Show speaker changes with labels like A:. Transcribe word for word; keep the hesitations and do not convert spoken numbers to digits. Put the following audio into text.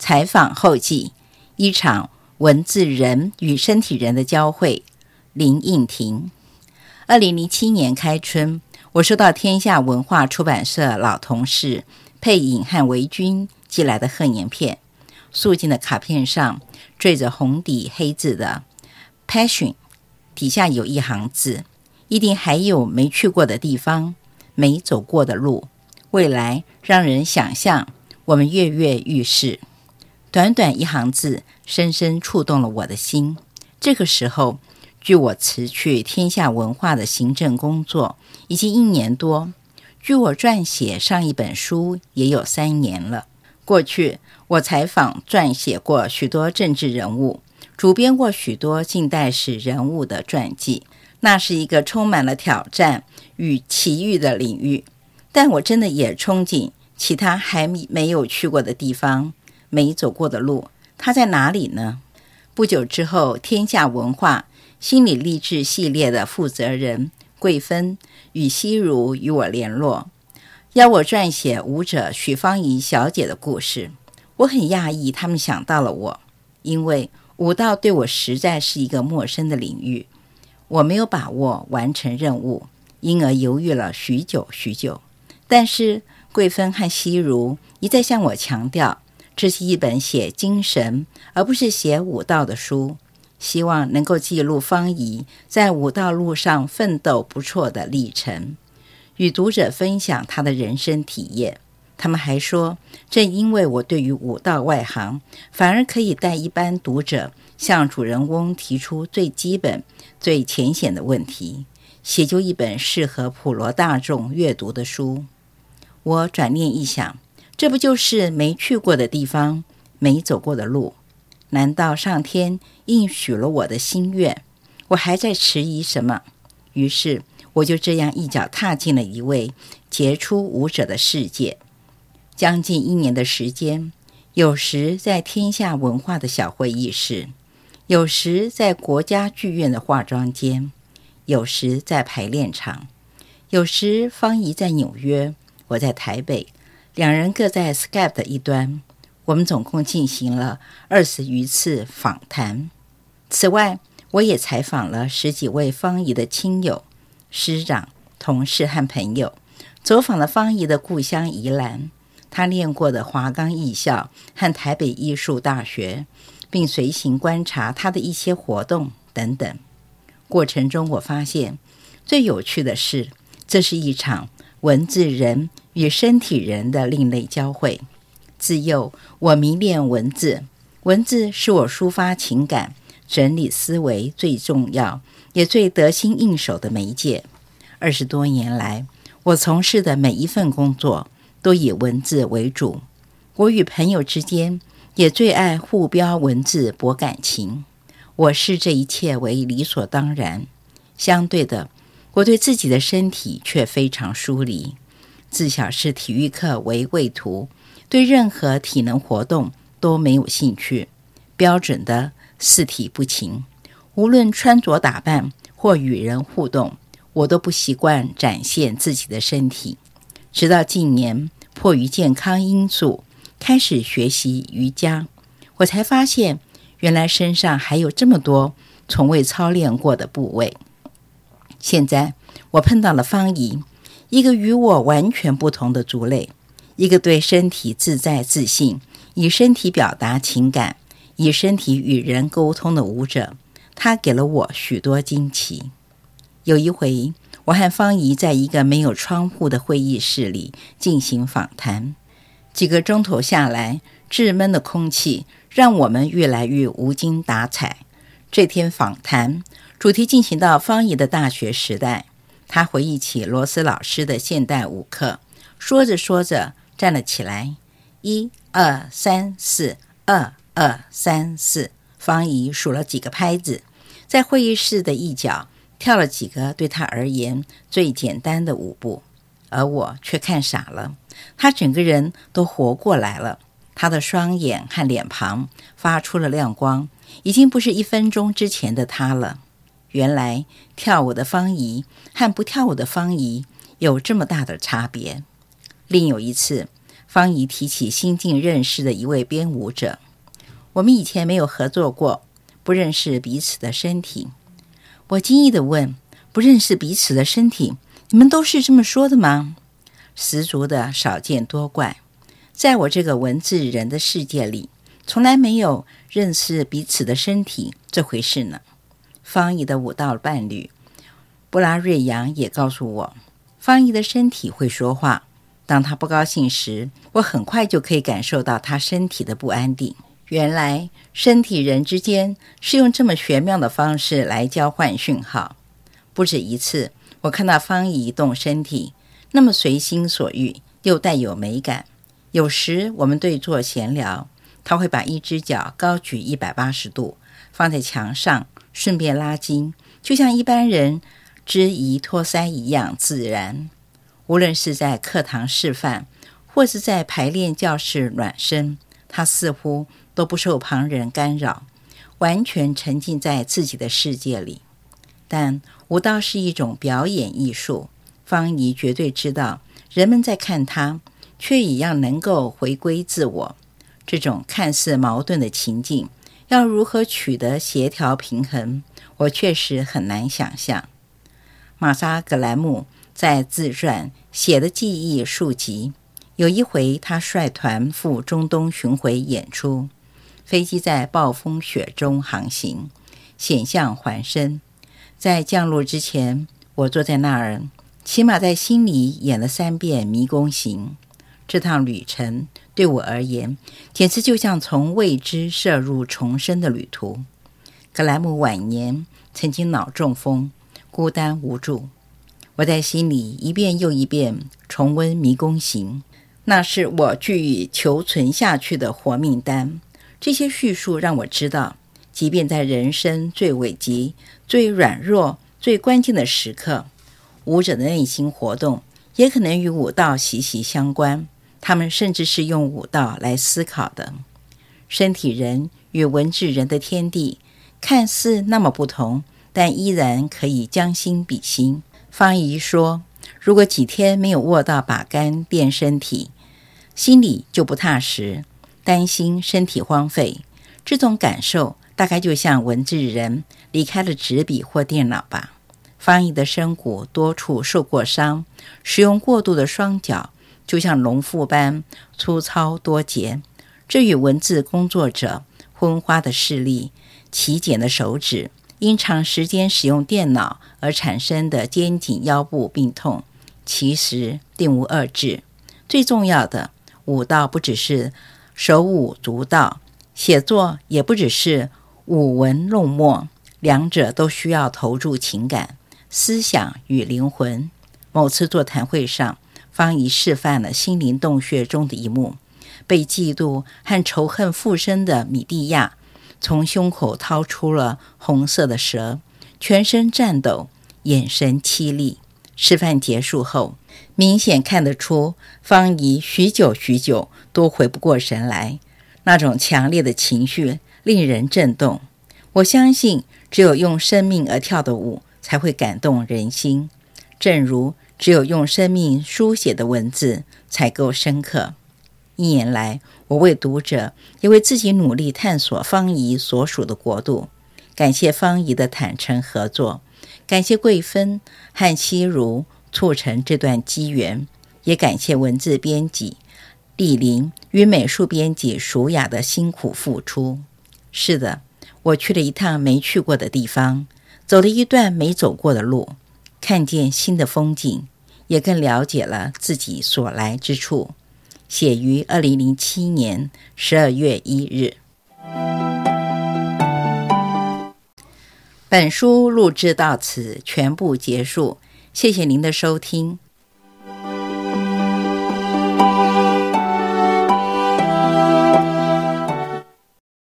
A: 采访后记，一场文字人与身体人的交汇。林应廷。二零零七年开春，我收到天下文化出版社老同事佩颖和维君寄来的贺年片，素净的卡片上缀着红底黑字的 Passion， 底下有一行字：一定还有没去过的地方，没走过的路，未来让人想象，我们跃跃欲试。短短一行字深深触动了我的心。这个时候，距我辞去天下文化的行政工作已经一年多，距我撰写上一本书也有三年了。过去我采访撰写过许多政治人物，主编过许多近代史人物的传记，那是一个充满了挑战与奇遇的领域。但我真的也憧憬其他还没有去过的地方，没走过的路，它在哪里呢？不久之后，天下文化心理励志系列的负责人桂芬与西如与我联络，要我撰写舞者许芳宜小姐的故事。我很讶异他们想到了我，因为舞蹈对我实在是一个陌生的领域，我没有把握完成任务，因而犹豫了许久许久。但是桂芬和西如一再向我强调，这是一本写精神而不是写舞蹈的书，希望能够记录芳宜在舞蹈路上奋斗不辍的历程，与读者分享她的人生体验。他们还说，正因为我对于舞蹈外行，反而可以带一般读者向主人翁提出最基本最浅显的问题，写就一本适合普罗大众阅读的书。我转念一想，这不就是没去过的地方，没走过的路？难道上天应许了我的心愿？我还在迟疑什么？于是我就这样一脚踏进了一位杰出舞者的世界。将近一年的时间，有时在天下文化的小会议室，有时在国家剧院的化妆间，有时在排练场，有时芳宜在纽约，我在台北，两人各在 Skype 的一端。我们总共进行了二十余次访谈。此外，我也采访了十几位芳宜的亲友、师长、同事和朋友，走访了芳宜的故乡宜兰，他念过的华冈艺校和台北艺术大学，并随行观察他的一些活动等等。过程中我发现，最有趣的是，这是一场文字人与身体人的另类交汇。自幼我迷恋文字，文字是我抒发情感、整理思维最重要也最得心应手的媒介。二十多年来，我从事的每一份工作都以文字为主，我与朋友之间也最爱互标文字博感情。我视这一切为理所当然。相对的，我对自己的身体却非常疏离，自小视体育课为畏途，对任何体能活动都没有兴趣，标准的四体不勤。无论穿着打扮或与人互动，我都不习惯展现自己的身体。直到近年迫于健康因素开始学习瑜伽，我才发现原来身上还有这么多从未操练过的部位。现在我碰到了芳宜，一个与我完全不同的族类，一个对身体自在自信，以身体表达情感，以身体与人沟通的舞者。他给了我许多惊奇。有一回，我和芳宜在一个没有窗户的会议室里进行访谈，几个钟头下来，窒闷的空气让我们越来越无精打采。这天访谈主题进行到芳宜的大学时代，她回忆起罗斯老师的现代舞课，说着说着站了起来，一二三四，二二三四，芳宜数了几个拍子，在会议室的一角跳了几个对他而言最简单的舞步，而我却看傻了。他整个人都活过来了，他的双眼和脸庞发出了亮光，已经不是一分钟之前的他了。原来跳舞的芳宜和不跳舞的芳宜有这么大的差别。另有一次， 方怡提起新近认识的一位编舞者，我们以前没有合作过，不认识彼此的身体。我惊异地问，不认识彼此的身体，你们都是这么说的吗？十足的少见多怪，在我这个文字人的世界里，从来没有认识彼此的身体这回事呢。方怡的舞蹈伴侣布拉瑞扬也告诉我，方怡的身体会说话，当他不高兴时，我很快就可以感受到他身体的不安定。原来身体人之间是用这么玄妙的方式来交换讯号。不止一次，我看到方怡动身体，那么随心所欲，又带有美感。有时我们对坐闲聊，他会把一只脚高举一百八十度，放在墙上，顺便拉筋，就像一般人支仪托腮一样自然。无论是在课堂示范，或是在排练教室暖身，他似乎都不受旁人干扰，完全沉浸在自己的世界里。但舞蹈是一种表演艺术，方怡绝对知道人们在看他，却一样能够回归自我。这种看似矛盾的情境，要如何取得协调平衡，我确实很难想象。玛莎·格兰姆在自传写的记忆数集，有一回他率团赴中东巡回演出，飞机在暴风雪中航行，险象环生。在降落之前，我坐在那儿，起码在心里演了三遍迷宫行。这趟旅程对我而言，简直就像从未知射入重生的旅途。格莱姆晚年曾经脑中风，孤单无助。我在心里一遍又一遍重温迷宫行，那是我据以求存下去的活命单。这些叙述让我知道，即便在人生最危急、最软弱、最关键的时刻，舞者的内心活动也可能与舞蹈息息相关。他们甚至是用舞蹈来思考的。身体人与文字人的天地看似那么不同，但依然可以将心比心。方怡说，如果几天没有握到把杆练身体，心里就不踏实，担心身体荒废。这种感受大概就像文字人离开了纸笔或电脑吧。方怡的身骨多处受过伤，使用过度的双脚就像农妇般粗糙多节，这与文字工作者昏花的视力、起茧的手指，因长时间使用电脑而产生的肩颈腰部病痛，其实并无二致。最重要的，舞蹈不只是手舞足蹈，写作也不只是舞文弄墨，两者都需要投注情感、思想与灵魂。某次座谈会上，方怡示范了心灵洞穴中的一幕，被嫉妒和仇恨附身的米蒂亚从胸口掏出了红色的蛇，全身颤抖，眼神凄厉。示范结束后，明显看得出方怡许久许久都回不过神来，那种强烈的情绪令人震动。我相信只有用生命而跳的舞才会感动人心，正如只有用生命书写的文字才够深刻。一年来，我为读者也为自己努力探索方怡所属的国度。感谢方怡的坦诚合作，感谢桂芬和西如促成这段机缘，也感谢文字编辑丽玲与美术编辑舒雅的辛苦付出。是的，我去了一趟没去过的地方，走了一段没走过的路，看见新的风景，也更了解了自己所来之处。写于二零零七年十二月一日。本书录制到此全部结束，谢谢您的收听。